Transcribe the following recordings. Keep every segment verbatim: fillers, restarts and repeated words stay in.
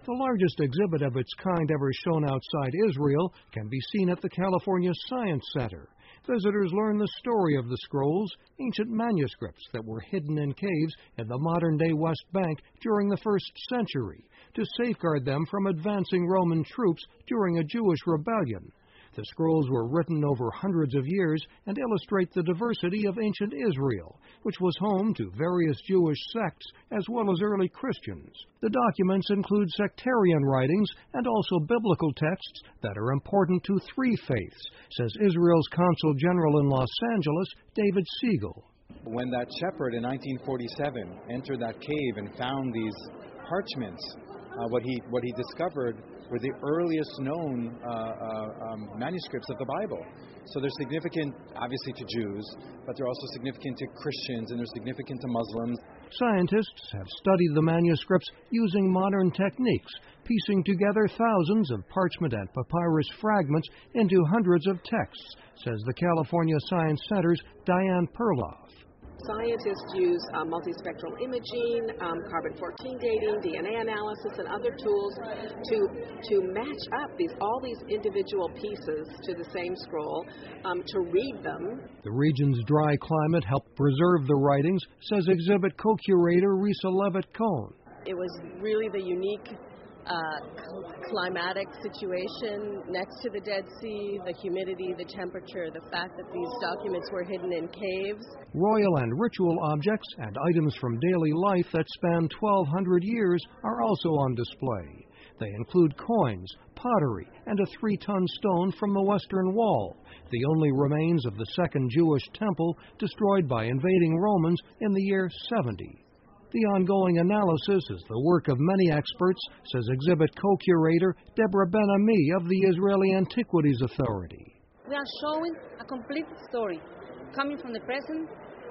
The largest exhibit of its kind ever shown outside Israel can be seen at the California Science Center. Visitors learn the story of the scrolls, ancient manuscripts that were hidden in caves in the modern-day West Bank during the first century, to safeguard them from advancing Roman troops during a Jewish rebellion. The scrolls were written over hundreds of years and illustrate the diversity of ancient Israel, which was home to various Jewish sects as well as early Christians. The documents include sectarian writings and also biblical texts that are important to three faiths, says Israel's Consul General in Los Angeles, David Siegel. When that shepherd in nineteen forty-seven entered that cave and found these parchments, uh, what he what he discovered were the earliest known uh, uh, um, manuscripts of the Bible. So they're significant, obviously, to Jews, but they're also significant to Christians, and they're significant to Muslims. Scientists have studied the manuscripts using modern techniques, piecing together thousands of parchment and papyrus fragments into hundreds of texts, says the California Science Center's Diane Perloff. Scientists use uh, multispectral imaging, um, carbon fourteen dating, D N A analysis, and other tools to to match up these all these individual pieces to the same scroll, um, to read them. The region's dry climate helped preserve the writings, says exhibit co-curator Risa Levitt-Cohn. It was really the unique Uh, climatic situation next to the Dead Sea, the humidity, the temperature, the fact that these documents were hidden in caves. Royal and ritual objects and items from daily life that span twelve hundred years are also on display. They include coins, pottery, and a three-ton stone from the Western Wall, the only remains of the Second Jewish Temple destroyed by invading Romans in the year seventy. The ongoing analysis is the work of many experts, says exhibit co-curator Deborah Ben-Ami of the Israeli Antiquities Authority. We are showing a complete story, coming from the present,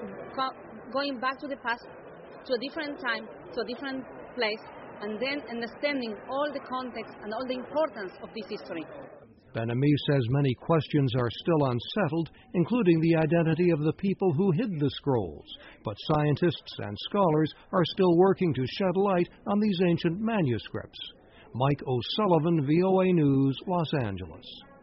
going back to the past, to a different time, to a different place, and then understanding all the context and all the importance of this history. Ben-Ami says many questions are still unsettled, including the identity of the people who hid the scrolls, but scientists and scholars are still working to shed light on these ancient manuscripts. Mike O'Sullivan, V O A News, Los Angeles.